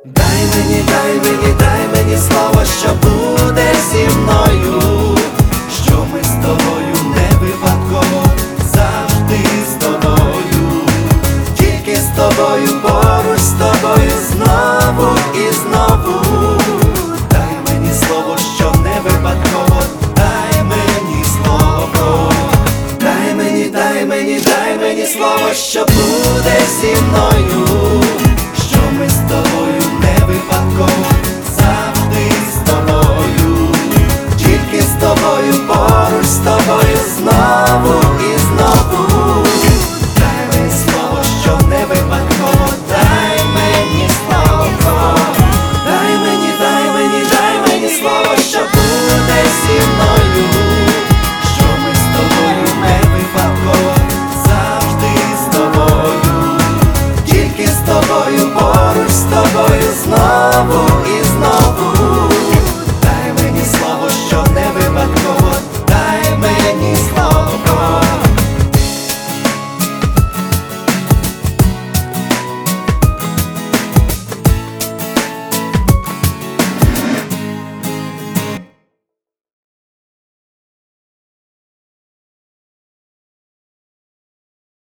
Дай мені слово, що буде зі мною, що ми з тобою не випадково, завжди з тобою, тільки з тобою, поруч з тобою, знову і знову. Дай мені слово, що не випадково, дай мені слово, дай мені слово, що буде зі мною, що ми з тобою не випадково, завжди з тобою, тільки з тобою, поруч з тобою, знову і знову. Дай мені слово, що не випадково, дай мені слово, дай мені слово, що буде зі мною, що ми з тобою не випадково, завжди з тобою, тільки з тобою, поруч з тобою, знову